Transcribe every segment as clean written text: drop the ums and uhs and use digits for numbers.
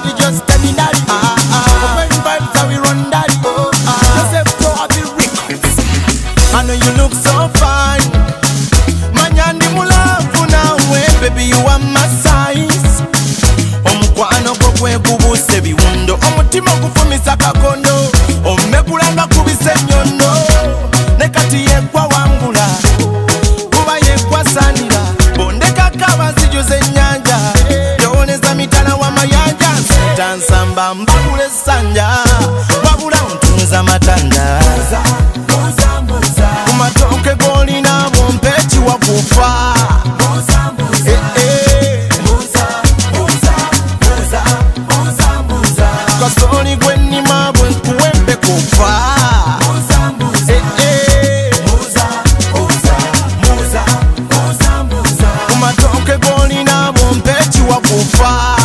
body just standing daddy. When vibes how we run daddy. Joseph Pro of the records. I know you look so fine. Manyandi mulavu nawe, baby you are my size. Omukwano gwo gwekubuse biwundo, omutima gufumisa kakondo, omegulanga kubise nyondo, ne kati yekwa wangula kuba yekwa sanira, bondeka kabazi juze nyanja, yoneza mitala wa mayanja, tansamba mbabule sanja, wabula ntunza matanda, kumatoke golina bompechi wakufa. Kasoli gweni mabwe nkuwembe kufa. Kumatoke golina bompechi wakufa.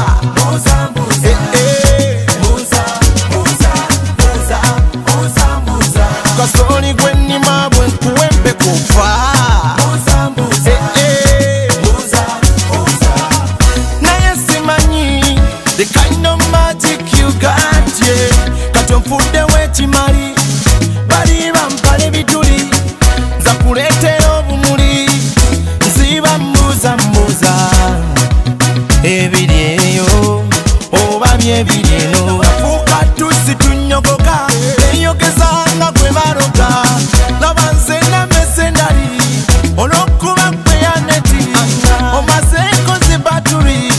Kasoli gweni mabwe nkuwembe kufa. Naye simanyi the kind of magic you got, yeah. Katomfudde wekimali, bali bampale bituli, nza kuleetera obumuli, nziba mbuuza mbuuza, ebiri eyo oba byebiri eno. Nafuuka tusi tunyogoka, neeyogeza nga gwe baroga, laba nze namese ndali, olw'okuba gwe yaneti, omazeeko zi batuli,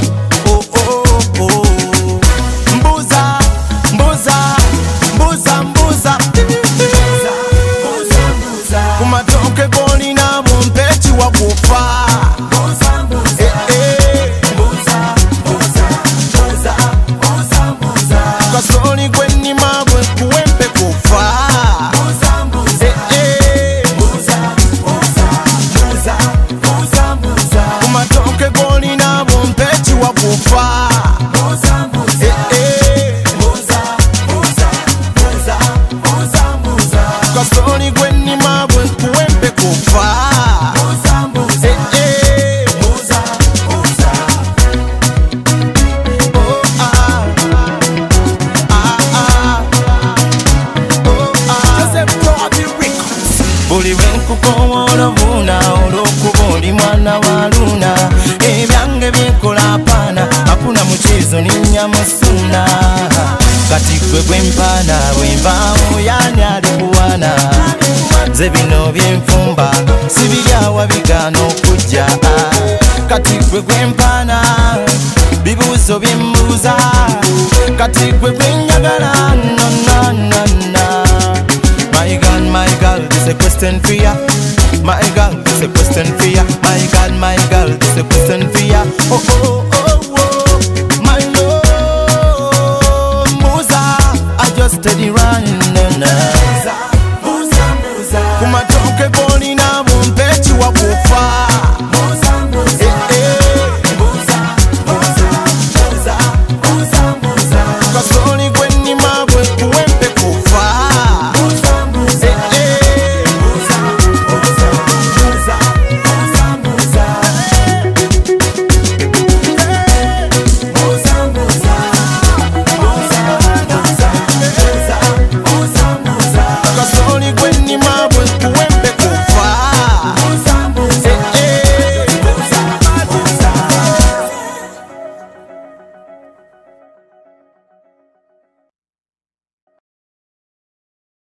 kumatoke golina bompechi wakufa. Kasoli gwenima bwe kuwempe kufa. Kumatoke golina bompechi wakufa. Kasoli gwenima bwe kuwempe kufa. Buli wenkukowola buna olw'okuba oli mwana wa luna, ebyange byenkola apaana, hakuna muchezo ninnya musuna. Kati gwe gwempaana bwenvaamu yani alikuwana, nze bino byenfumba sibiryawa bigaana okujja. Kati gwe gwempaana bibuuzo byembuuza, kati gwe gwenjagala nonanana. My girl, this a question for ya. My girl, this a question for ya. My girl, this a question for ya. Oh oh.